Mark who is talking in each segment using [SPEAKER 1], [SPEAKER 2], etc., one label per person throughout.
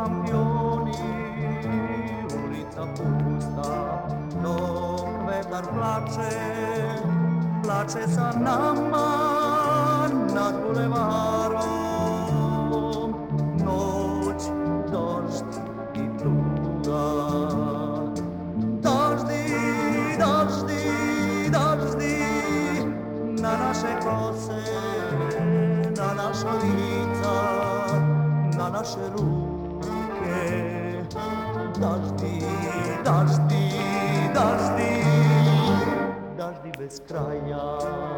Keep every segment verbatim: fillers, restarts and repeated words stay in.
[SPEAKER 1] lampioni, ulica pusta, dok vetar plače, plače sa nama nad bulevarom. Noć, dožd i tuga, doždi, doždi, doždi na naše kose, na naša lica, na naše ruke. Daždi, daždi, daždi, daždi bez kraja.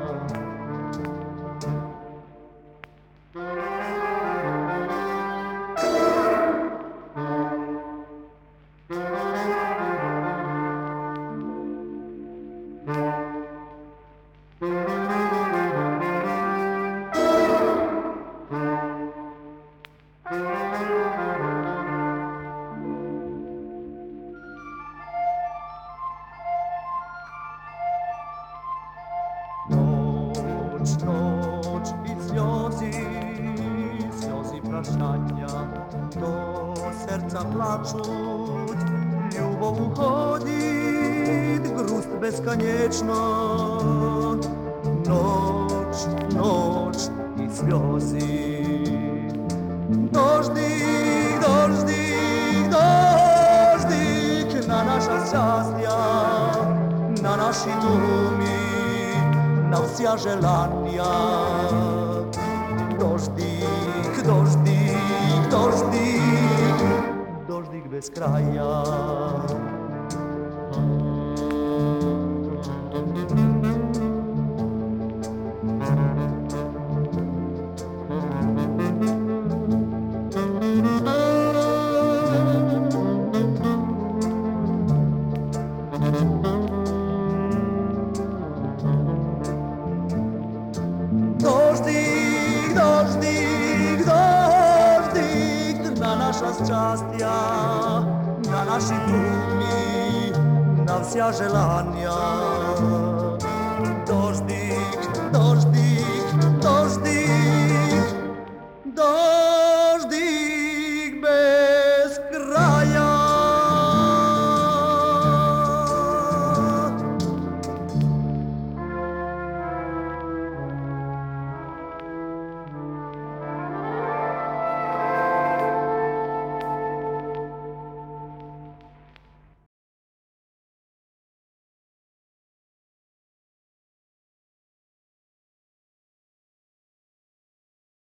[SPEAKER 1] Noć, noć i sljozi, sljozi prašanja, do serca plačuć, ljubav uhodit, grust beskoniečno. Noć, noć i sljozi, doždik, doždik, doždik na naša šťastja, na naši dumi, na vsia želania. Doždik, doždik, doždik, doždik bez kraja. Doždik, doždik, doždik na naša šťastja, na naši dumi, na vsia želania. Doždik, doždik.